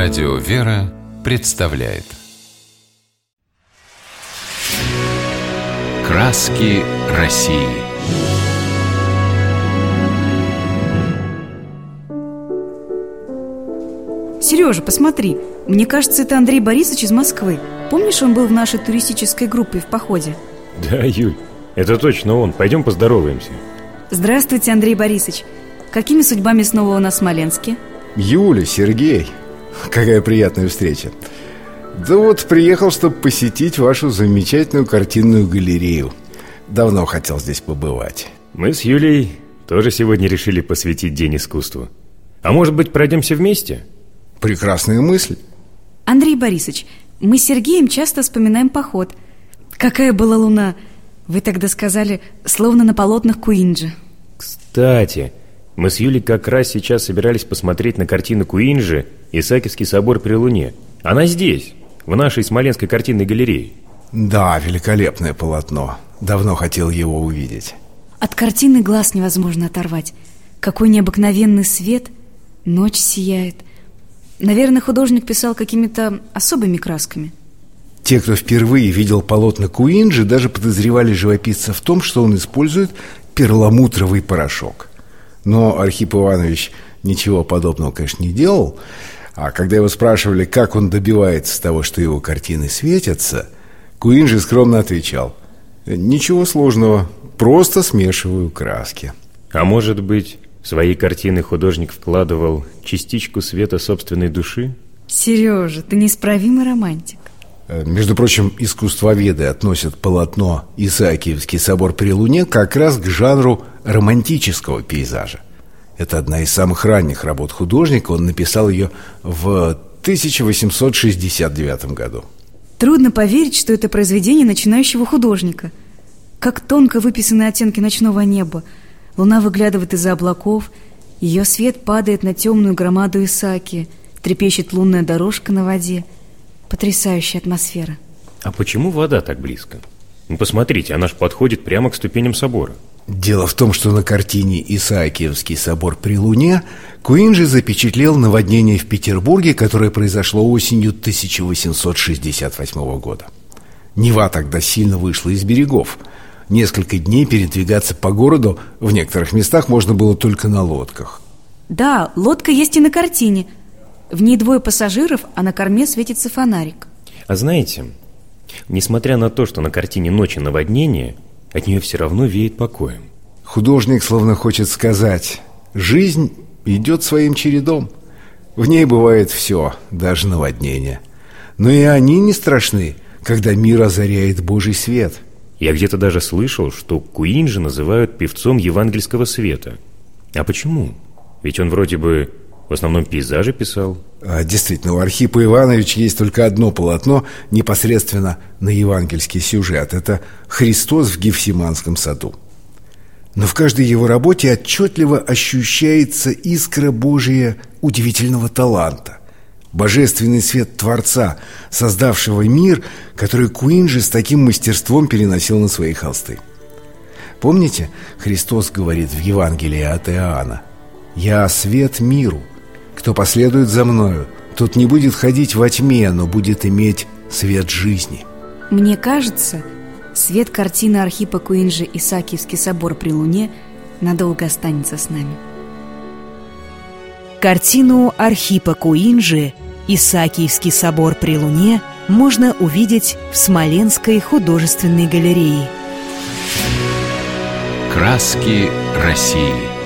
Радио «Вера» представляет «Краски России». Сережа, посмотри, мне кажется, это Андрей Борисович из Москвы. Помнишь, он был в нашей туристической группе в походе? Да, Юль, это точно он. Пойдем поздороваемся. Здравствуйте, Андрей Борисович. Какими судьбами снова у нас в Смоленске? Юля, Сергей, какая приятная встреча. Да вот приехал, чтобы посетить вашу замечательную картинную галерею. Давно хотел здесь побывать. Мы с Юлей тоже сегодня решили посвятить День искусству. А может быть, пройдемся вместе? Прекрасная мысль. Андрей Борисович, мы с Сергеем часто вспоминаем поход. Какая была луна? Вы тогда сказали, словно на полотнах Куинджи. Кстати, мы с Юлей как раз сейчас собирались посмотреть на картину Куинджи «Исаакиевский собор при Луне». Она здесь, в нашей Смоленской картинной галерее. Да, великолепное полотно. Давно хотел его увидеть. От картины глаз невозможно оторвать. Какой необыкновенный свет, ночь сияет. Наверное, художник писал какими-то особыми красками. Те, кто впервые видел полотна Куинджи, даже подозревали живописца в том, что он использует перламутровый порошок. Но Архип Иванович ничего подобного, конечно, не делал. А когда его спрашивали, как он добивается того, что его картины светятся, Куинджи скромно отвечал: ничего сложного, просто смешиваю краски. А может быть, в свои картины художник вкладывал частичку света собственной души? Сережа, ты неисправимый романтик. Между прочим, искусствоведы относят полотно «Исаакиевский собор при Луне» как раз к жанру романтического пейзажа. Это одна из самых ранних работ художника. Он написал ее в 1869 году. Трудно поверить, что это произведение начинающего художника. Как тонко выписаны оттенки ночного неба. Луна выглядывает из-за облаков, ее свет падает на темную громаду Исаакия, трепещет лунная дорожка на воде. Потрясающая атмосфера. А почему вода так близко? Ну, посмотрите, она ж подходит прямо к ступеням собора. Дело в том, что на картине «Исаакиевский собор при Луне» Куинджи запечатлел наводнение в Петербурге, которое произошло осенью 1868 года. Нева тогда сильно вышла из берегов. Несколько дней передвигаться по городу в некоторых местах можно было только на лодках. Да, лодка есть и на картине. В ней двое пассажиров, а на корме светится фонарик. А знаете, несмотря на то, что на картине «Ночи наводнение», от нее все равно веет покоем. Художник словно хочет сказать: жизнь идет своим чередом. В ней бывает все, даже наводнение. Но и они не страшны, когда мир озаряет Божий свет. Я где-то даже слышал, что Куинджи называют певцом евангельского света. А почему? Ведь он вроде бы в основном пейзажи писал. Действительно, у Архипа Ивановича есть только одно полотно непосредственно на евангельский сюжет. Это «Христос в Гефсиманском саду». Но в каждой его работе отчетливо ощущается искра Божия удивительного таланта. Божественный свет Творца, создавшего мир, который Куинджи с таким мастерством переносил на свои холсты. Помните, Христос говорит в Евангелии от Иоанна: «Я свет миру. Кто последует за мною, тот не будет ходить во тьме, но будет иметь свет жизни». Мне кажется, свет картины Архипа Куинджи «Исаакиевский собор при Луне» надолго останется с нами. Картину Архипа Куинджи «Исаакиевский собор при Луне» можно увидеть в Смоленской художественной галерее. «Краски России».